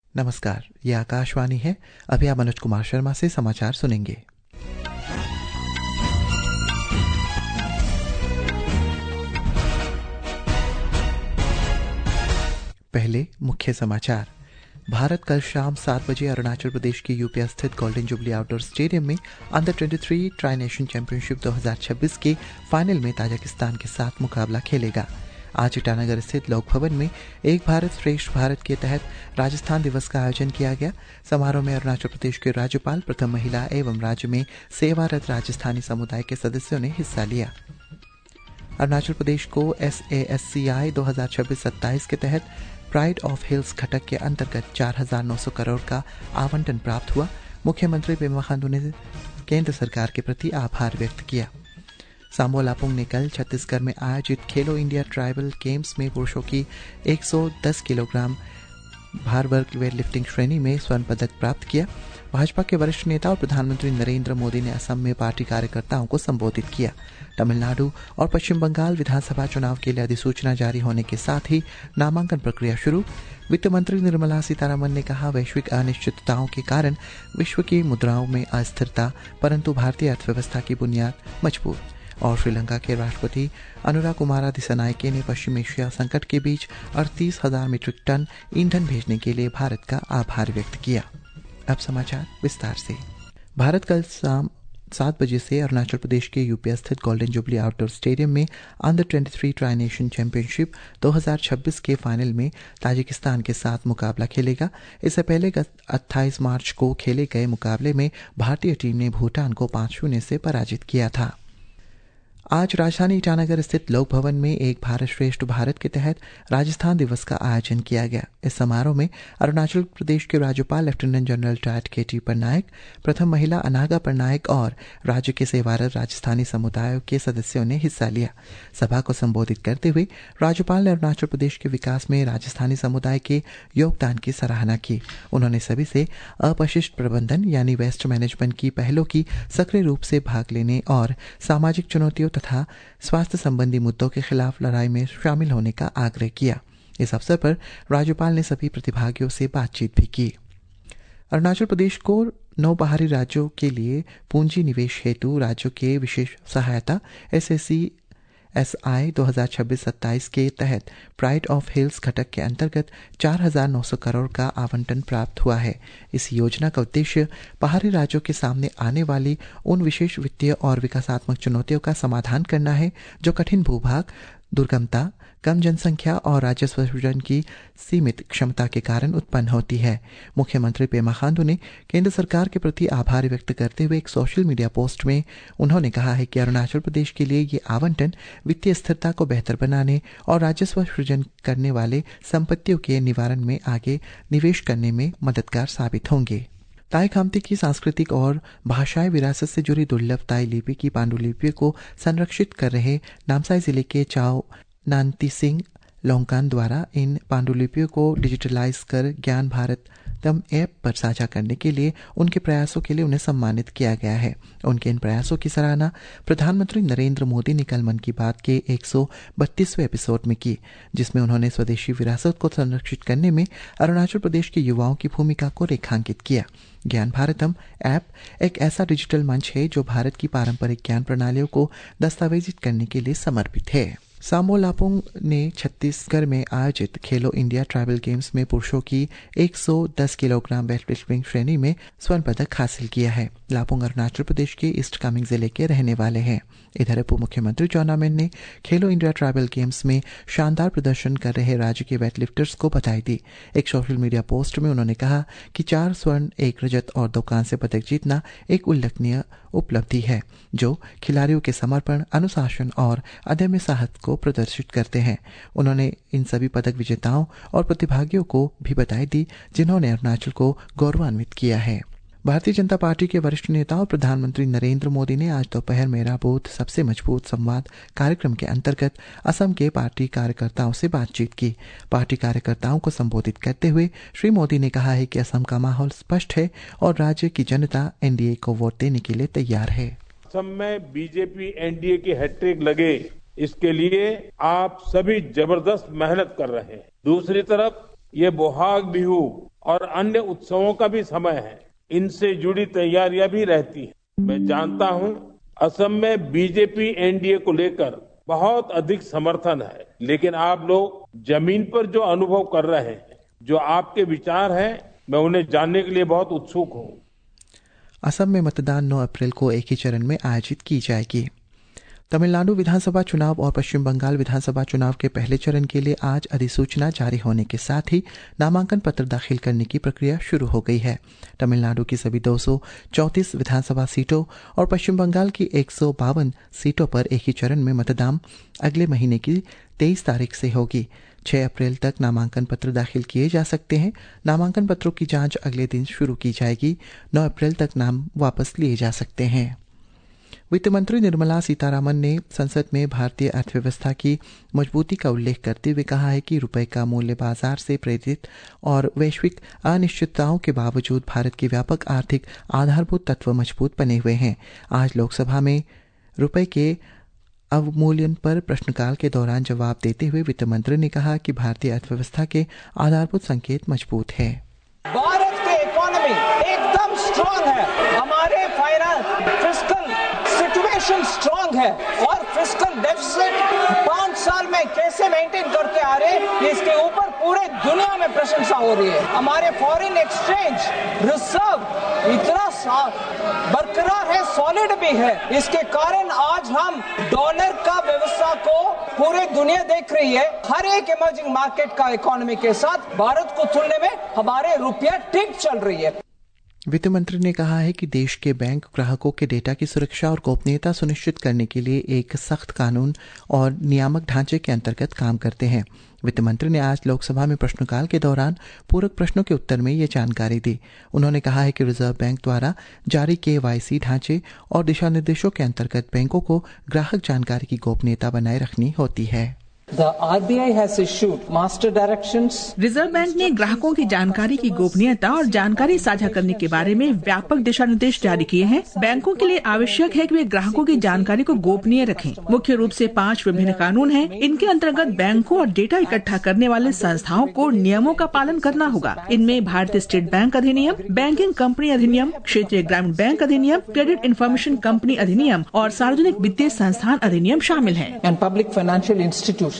नमस्कार, ये आकाशवाणी है। अभी आप मनोज कुमार शर्मा से समाचार सुनेंगे। पहले मुख्य समाचार। भारत कल शाम 7 बजे अरुणाचल प्रदेश के यूपी स्थित गोल्डन जुबली आउटडोर स्टेडियम में अंडर 23 ट्राई नेशन चैंपियनशिप 2026 के फाइनल में ताजिकिस्तान के साथ मुकाबला खेलेगा। आज ईटानगर स्थित लोक भवन में एक भारत श्रेष्ठ भारत के तहत राजस्थान दिवस का आयोजन किया गया। समारोह में अरुणाचल प्रदेश के राज्यपाल, प्रथम महिला एवं राज्य में सेवारत राजस्थानी समुदाय के सदस्यों ने हिस्सा लिया। अरुणाचल प्रदेश को SASCI 2026-27 के तहत प्राइड ऑफ हिल्स घटक के अंतर्गत 4,900 करोड़ का आवंटन प्राप्त हुआ। मुख्यमंत्री पेमा खांडू ने केंद्र सरकार के प्रति आभार व्यक्त किया। सांबो लापुंग ने कल छत्तीसगढ़ में आयोजित खेलो इंडिया ट्राइबल गेम्स में पुरुषों की 110 किलोग्राम भार वर्ग वेट लिफ्टिंग श्रेणी में स्वर्ण पदक प्राप्त किया। भाजपा के वरिष्ठ नेता और प्रधानमंत्री नरेंद्र मोदी ने असम में पार्टी कार्यकर्ताओं को संबोधित किया। तमिलनाडु और पश्चिम बंगाल विधानसभा चुनाव के लिए अधिसूचना जारी होने के साथ ही नामांकन प्रक्रिया शुरू। वित्त मंत्री निर्मला सीतारमण ने कहा, वैश्विक अनिश्चितताओं के कारण विश्व की मुद्राओं में अस्थिरता, परंतु भारतीय अर्थव्यवस्था की बुनियाद मजबूत। और श्रीलंका के राष्ट्रपति अनुरा कुमारा दिसानायके ने पश्चिम एशिया संकट के बीच 38,000 मीट्रिक टन ईंधन भेजने के लिए भारत का आभार व्यक्त किया। अब समाचार विस्तार से। भारत कल शाम 7 बजे से अरुणाचल प्रदेश के यूपी स्थित गोल्डन जुबली आउटडोर स्टेडियम में अंडर 23 ट्राई नेशन चैंपियनशिप 2026 के फाइनल में ताजिकिस्तान के साथ मुकाबला खेलेगा। इससे पहले 28 मार्च को खेले गए मुकाबले में भारतीय टीम ने भूटान को 5-0 से पराजित किया था। आज राजधानी ईटानगर स्थित लोक भवन में एक भारत श्रेष्ठ भारत के तहत राजस्थान दिवस का आयोजन किया गया। इस समारोह में अरुणाचल प्रदेश के राज्यपाल लेफ्टिनेंट जनरल टाट केटी पटनायक, प्रथम महिला अनागा पटनायक और राज्य के सेवारत राजस्थानी समुदायों के सदस्यों ने हिस्सा लिया। सभा को संबोधित करते हुए राज्यपाल ने अरुणाचल प्रदेश के विकास में राजस्थानी समुदाय के योगदान की सराहना की। उन्होंने सभी से अपशिष्ट प्रबंधन यानी वेस्ट मैनेजमेंट की पहलों की सक्रिय रूप से भाग लेने और सामाजिक चुनौतियों तथा स्वास्थ्य संबंधी मुद्दों के खिलाफ लड़ाई में शामिल होने का आग्रह किया। इस अवसर पर राज्यपाल ने सभी प्रतिभागियों से बातचीत भी की। अरुणाचल प्रदेश को 9 बाहरी राज्यों के लिए पूंजी निवेश हेतु राज्यों के विशेष सहायता SASCI 2026-27 के तहत प्राइड ऑफ हिल्स घटक के अंतर्गत 4,900 करोड़ का आवंटन प्राप्त हुआ है। इस योजना का उद्देश्य बाहरी राज्यों के सामने आने वाली उन विशेष वित्तीय और विकासात्मक चुनौतियों का समाधान करना है जो कठिन भूभाग, दुर्गमता, कम जनसंख्या और राजस्व सृजन की सीमित क्षमता के कारण उत्पन्न होती है। मुख्यमंत्री पेमा खांडू ने केंद्र सरकार के प्रति आभार व्यक्त करते हुए एक सोशल मीडिया पोस्ट में उन्होंने कहा है कि अरुणाचल प्रदेश के लिए ये आवंटन वित्तीय स्थिरता को बेहतर बनाने और राजस्व सृजन करने वाले संपत्तियों के निवारण में आगे निवेश करने में मददगार साबित होंगे। ताई खामती की सांस्कृतिक और भाषाई विरासत से जुड़ी दुर्लभ ताई लिपि की पांडुलिपि को संरक्षित कर रहे नामसाई जिले के चाओ नान्ती सिंह लोंकान द्वारा इन पांडुलिपियों को डिजिटलाइज कर ज्ञान भारतम ऐप पर साझा करने के लिए उनके प्रयासों के लिए उन्हें सम्मानित किया गया है। उनके इन प्रयासों की सराहना प्रधानमंत्री नरेंद्र मोदी ने कल मन की बात के 132वें एपिसोड में की, जिसमें उन्होंने स्वदेशी विरासत को संरक्षित करने में अरुणाचल प्रदेश के युवाओं की भूमिका को रेखांकित किया। ज्ञान भारतम ऐप एक ऐसा डिजिटल मंच है जो भारत की पारंपरिक ज्ञान प्रणालियों को दस्तावेजित करने के लिए समर्पित है। सांबो लापुंग ने छत्तीसगढ़ में आयोजित खेलो इंडिया ट्राइबल गेम्स में पुरुषों की 110 किलोग्राम वेट लिफ्टिंग श्रेणी में स्वर्ण पदक हासिल किया है। लापुंग अरुणाचल प्रदेश के ईस्ट कामेंग जिले के रहने वाले हैं। इधर उप मुख्यमंत्री जॉन आमेन ने खेलो इंडिया ट्राइबल गेम्स में शानदार प्रदर्शन कर रहे राज्य के वेट लिफ्टर्स को बधाई दी। एक सोशल मीडिया पोस्ट में उन्होंने कहा कि 4 स्वर्ण, 1 रजत और 2 कांस्य पदक जीतना एक उल्लेखनीय उपलब्धि है जो खिलाड़ियों के समर्पण, अनुशासन और अदम्य साहस को प्रदर्शित करते हैं। उन्होंने इन सभी पदक विजेताओं और प्रतिभागियों को भी बधाई दी जिन्होंने अरुणाचल को गौरवान्वित किया है। भारतीय जनता पार्टी के वरिष्ठ नेता और प्रधानमंत्री नरेंद्र मोदी ने आज दोपहर मेरा बूथ सबसे मजबूत संवाद कार्यक्रम के अंतर्गत असम के पार्टी कार्यकर्ताओं से बातचीत की। पार्टी कार्यकर्ताओं को संबोधित करते हुए श्री मोदी ने कहा है कि असम का माहौल स्पष्ट है और राज्य की जनता एनडीए को वोट देने के लिए तैयार है। असम में बीजेपी एनडीए की हैट्रिक लगे, इसके लिए आप सभी जबरदस्त मेहनत कर रहे हैं। दूसरी तरफ ये बोहाग बिहू और अन्य उत्सवों का भी समय है। इनसे जुड़ी तैयारियां भी रहती हैं। मैं जानता हूं असम में बीजेपी एनडीए को लेकर बहुत अधिक समर्थन है, लेकिन आप लोग जमीन पर जो अनुभव कर रहे हैं, जो आपके विचार हैं, मैं उन्हें जानने के लिए बहुत उत्सुक हूं। असम में मतदान 9 अप्रैल को एक ही चरण में आयोजित की जाएगी। तमिलनाडु विधानसभा चुनाव और पश्चिम बंगाल विधानसभा चुनाव के पहले चरण के लिए आज अधिसूचना जारी होने के साथ ही नामांकन पत्र दाखिल करने की प्रक्रिया शुरू हो गई है। तमिलनाडु की सभी 234 विधानसभा सीटों और पश्चिम बंगाल की 152 सीटों पर एक ही चरण में मतदान अगले महीने की 23 तारीख से होगी। 6 अप्रैल तक नामांकन पत्र दाखिल किए जा सकते हैं। नामांकन पत्रों की जांच अगले दिन शुरू की जाएगी। 9 अप्रैल तक नाम वापस लिए जा सकते हैं। वित्त मंत्री निर्मला सीतारामन ने संसद में भारतीय अर्थव्यवस्था की मजबूती का उल्लेख करते हुए कहा है कि रुपये का मूल्य बाजार से प्रेरित और वैश्विक अनिश्चितताओं के बावजूद भारत के व्यापक आर्थिक आधारभूत तत्व मजबूत बने हुए हैं। आज लोकसभा में रुपये के अवमूल्यन पर प्रश्नकाल के दौरान जवाब देते हुए वित्त मंत्री ने कहा कि भारतीय अर्थव्यवस्था के आधारभूत संकेत मजबूत है। भारत की इकोनॉमी एकदम स्ट्रांग है, हमारे फिस्कल सिचुएशन स्ट्रांग है और फिस्कल डेफिसिट 5 साल में कैसे मेंटेन करके आ रहे, इसके ऊपर पूरे दुनिया में प्रशंसा हो रही है। हमारे फॉरेन एक्सचेंज रिजर्व इतना बरकरार है, सॉलिड भी है। इसके कारण आज हम डॉलर का व्यवस्था को पूरी दुनिया देख रही है। हर एक इमर्जिंग मार्केट का इकोनॉमी के साथ भारत को तुलने में हमारे रुपया ठीक चल रही है। वित्त मंत्री ने कहा है कि देश के बैंक ग्राहकों के डेटा की सुरक्षा और गोपनीयता सुनिश्चित करने के लिए एक सख्त कानून और नियामक ढांचे के अंतर्गत काम करते हैं। वित्त मंत्री ने आज लोकसभा में प्रश्नकाल के दौरान पूरक प्रश्नों के उत्तर में ये जानकारी दी। उन्होंने कहा है कि रिजर्व बैंक द्वारा जारी KYC ढांचे और दिशा निर्देशों के अंतर्गत बैंकों को ग्राहक जानकारी की गोपनीयता बनाए रखनी होती है। The RBI has issued master directions. Reserve bank ने ग्राहकों की जानकारी की गोपनीयता और जानकारी साझा करने के बारे में व्यापक दिशा निर्देश जारी किए हैं। बैंकों के लिए आवश्यक है कि वे ग्राहकों की जानकारी को गोपनीय रखें। मुख्य रूप से 5 विभिन्न कानून हैं। इनके अंतर्गत बैंकों और डेटा इकट्ठा करने वाले संस्थाओं को नियमों का पालन करना होगा। इनमें भारतीय स्टेट बैंक अधिनियम, बैंकिंग कंपनी अधिनियम, क्षेत्रीय ग्रामीण बैंक अधिनियम, क्रेडिट इंफॉर्मेशन कंपनी अधिनियम और सार्वजनिक वित्तीय संस्थान अधिनियम शामिल है। And public financial institutions.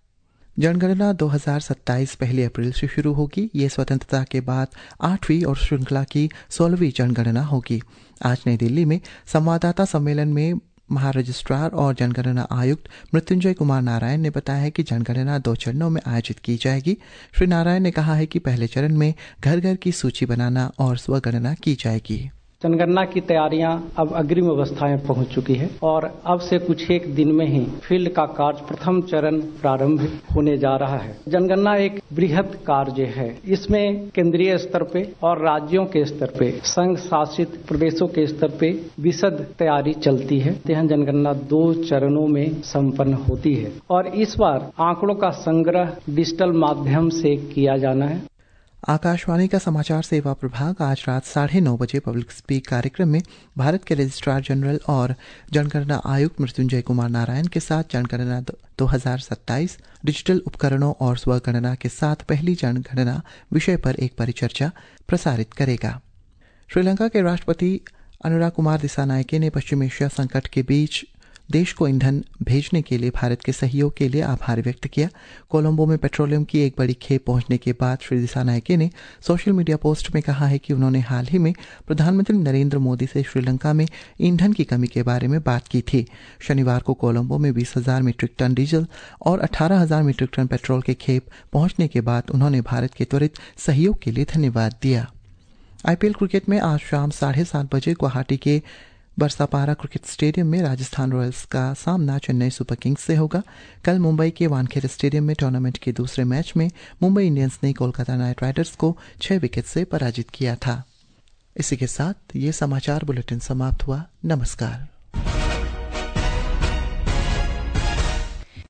जनगणना 2027 पहली अप्रैल से शुरू होगी। ये स्वतंत्रता के बाद 8वीं और श्रृंखला की 16वीं जनगणना होगी। आज नई दिल्ली में संवाददाता सम्मेलन में महारजिस्ट्रार और जनगणना आयुक्त मृत्युंजय कुमार नारायण ने बताया कि जनगणना 2 चरणों में आयोजित की जाएगी। श्री नारायण ने कहा है कि पहले चरण में घर घर की सूची बनाना और स्वगणना की जाएगी। जनगणना की तैयारियां अब अग्रिम अवस्थाएं पहुंच चुकी है और अब से कुछ एक दिन में ही फील्ड का कार्य प्रथम चरण प्रारंभ होने जा रहा है। जनगणना एक बृहद कार्य है। इसमें केंद्रीय स्तर पे और राज्यों के स्तर पे, संघ शासित प्रदेशों के स्तर पे विशद तैयारी चलती है। यह जनगणना 2 चरणों में संपन्न होती है और इस बार आंकड़ों का संग्रह डिजिटल माध्यम से किया जाना है। आकाशवाणी का समाचार सेवा प्रभाग आज रात 9:30 बजे पब्लिक स्पीक कार्यक्रम में भारत के रजिस्ट्रार जनरल और जनगणना आयुक्त मृत्युंजय कुमार नारायण के साथ जनगणना 2027 डिजिटल उपकरणों और स्वगणना के साथ पहली जनगणना विषय पर एक परिचर्चा प्रसारित करेगा। श्रीलंका के राष्ट्रपति अनुराग कुमार दिसानायके ने पश्चिम एशिया संकट के बीच देश को ईंधन भेजने के लिए भारत के सहयोग के लिए आभार व्यक्त किया। कोलंबो में पेट्रोलियम की एक बड़ी खेप पहुंचने के बाद श्री दिसानायके ने सोशल मीडिया पोस्ट में कहा है कि उन्होंने हाल ही में प्रधानमंत्री नरेंद्र मोदी से श्रीलंका में ईंधन की कमी के बारे में बात की थी। शनिवार को कोलंबो में 20,000 मीट्रिक टन डीजल और 18,000 मीट्रिक टन पेट्रोल की खेप पहुंचने के बाद उन्होंने भारत के त्वरित सहयोग के लिए धन्यवाद दिया। IPL क्रिकेट में आज शाम 7:30 बजे गुवाहाटी के बरसापारा क्रिकेट स्टेडियम में राजस्थान रॉयल्स का सामना चेन्नई सुपर किंग्स से होगा। कल मुंबई के वानखेड़े स्टेडियम में टूर्नामेंट के दूसरे मैच में मुंबई इंडियंस ने कोलकाता नाइट राइडर्स को 6 विकेट से पराजित किया था। इसी के साथ ये समाचार बुलेटिन समाप्त हुआ। नमस्कार।